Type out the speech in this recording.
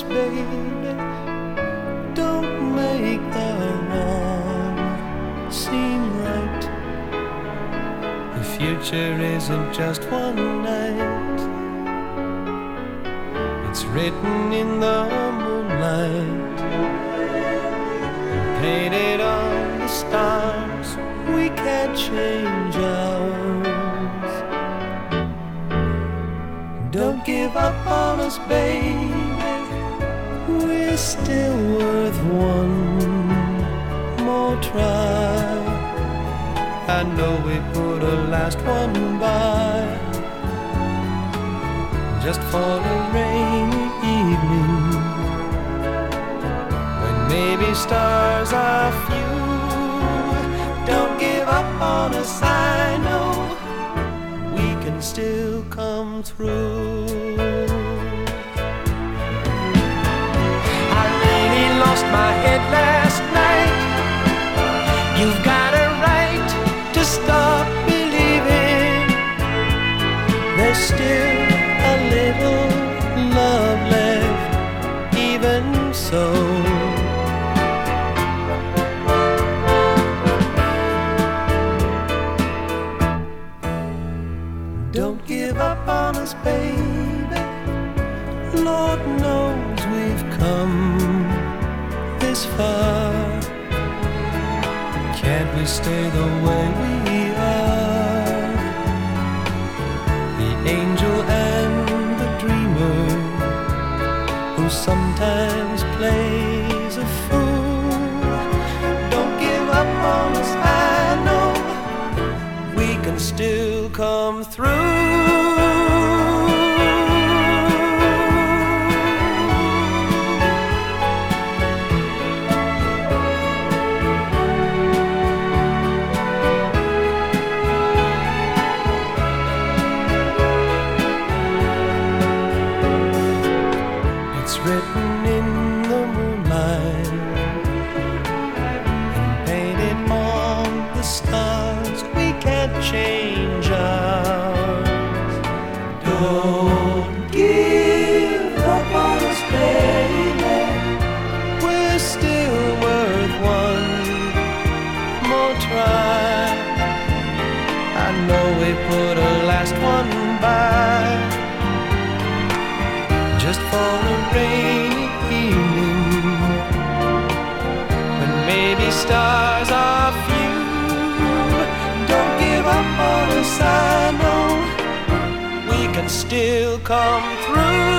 baby. Don't make the wrong seem right. The future isn't just one night. It's written in the moonlight, painted on the stars. We can't change ours. Don't give up on us, baby. We're still worth one more try. I know we put a last one by, just for a rainy evening, when maybe stars are few. Don't give up on us, I know we can still come through. I really lost my head last night. You've got a right to stop believing. There's still a little love left, even so. Don't give up on us, baby. Lord knows we've come this far. Can't we stay the way we are? The angel and the dreamer, who sometimes plays a fool. Don't give up on us, I know we can still come through. It's written in the moonlight and painted on the stars. We can't change ours. Don't give up on us, baby. We're still worth one more try. I know we put a last one by, just for a rainy evening, when maybe stars are few. Don't give up on us, I know we can still come through.